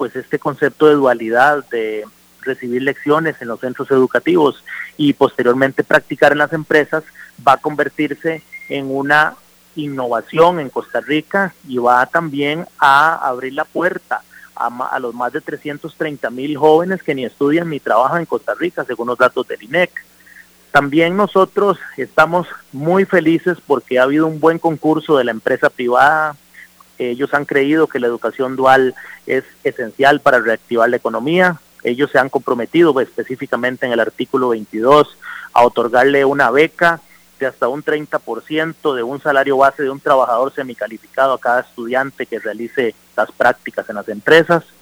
pues este concepto de dualidad, de recibir lecciones en los centros educativos y posteriormente practicar en las empresas, va a convertirse en una innovación en Costa Rica y va también a abrir la puerta a los más de 330,000 jóvenes que ni estudian ni trabajan en Costa Rica, según los datos del INEC. También nosotros estamos muy felices porque ha habido un buen concurso de la empresa privada. Ellos han creído que la educación dual es esencial para reactivar la economía. Ellos se han comprometido específicamente en el artículo 22 a otorgarle una beca de hasta un 30% de un salario base de un trabajador semicalificado a cada estudiante que realice las prácticas en las empresas.